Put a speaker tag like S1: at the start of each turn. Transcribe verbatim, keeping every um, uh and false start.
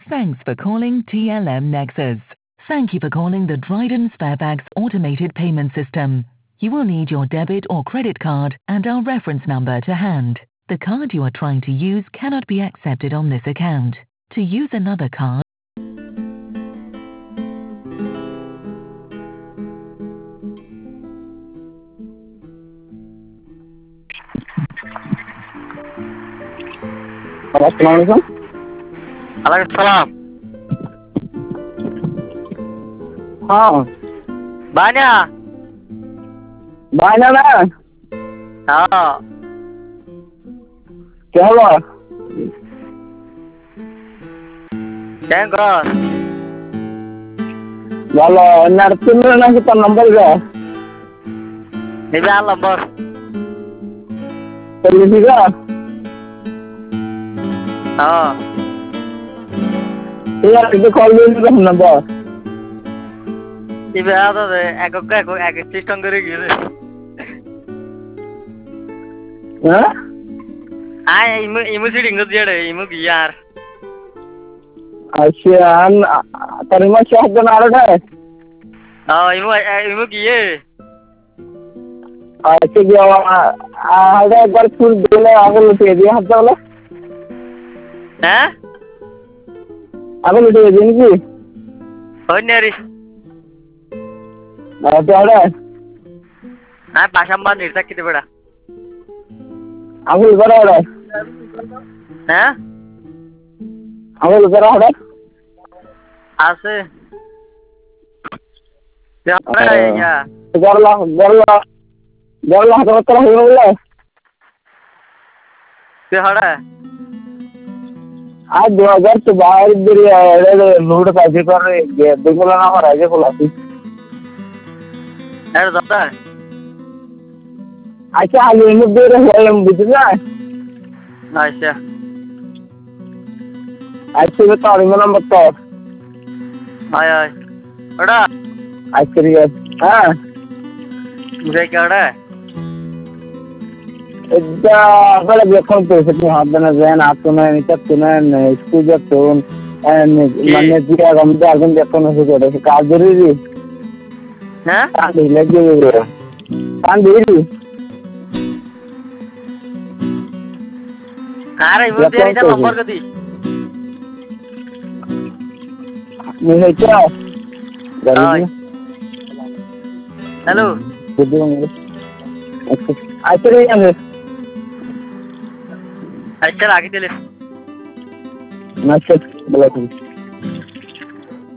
S1: Thanks for calling T L M Nexus. Thank you for calling the Dryden Sparebags automated payment system. You will need your debit or credit card and our reference number to hand. The card you are trying to use cannot be accepted on this account. To use another card,
S2: Assalamualaikum.
S3: Waalaikumsalam.
S2: हाँ
S3: Banyak.
S2: बायना ना
S3: हाँ.
S2: क्या हुआ
S3: Cengkros.
S2: वाला nursing ना kita number क्या
S3: Ini alam bos.
S2: polisi का
S3: हाँ.
S2: यार itu call dulu kan number
S3: Ini ada deh. Aku aku aku sistem kiri gitu.
S2: हाँ
S3: Ah, imu imu sih tinggal dia deh. Imu biar.
S2: अच्छा terima syah dan ada
S3: Oh, imu imu kiye.
S2: अच्छा क्या ada एक बार full देले आगे लुटे दिया हाथ वाला
S3: Hah?
S2: आगे लुटे दिया नहीं
S3: Oh nyari.
S2: क्या ada
S3: Ah, pasang ban nirta kita beda.
S2: आगे लुटा ada
S3: Hah?
S2: आगे लुटा ada
S3: Ase. Siapa ya?
S2: Garlah garlah garlah hatta hatta हो गया
S3: Siapa?
S2: आज दो हजार से बाहर इधर लूट पैसे कर रहे देखो ना हमारा ऐसे खुलासी
S3: Ada siapa?
S2: अच्छा आज ये दे रहे हैं हम बुझना
S3: Aisyah.
S2: ऐसे बता रही मैं बताओ
S3: Ay ay. Ada?
S2: ऐसे ये हाँ
S3: Muda क्या ada?
S2: इतना बड़ा देखो तो इसमें हाथ देना जैन आप तो मैं निकल तो मैं स्कूल जब तो मैंने दिया हम तो आगे देखो ना से करे काज जरूरी
S3: Hah?
S2: काज लगे हुए काज जरूरी
S3: Ada ibu dia ini nomor keti.
S2: नहीं क्या
S3: Ay. Halo.
S2: ऐसे नहीं है
S3: Aisyah lagi tulis.
S2: नशे बोला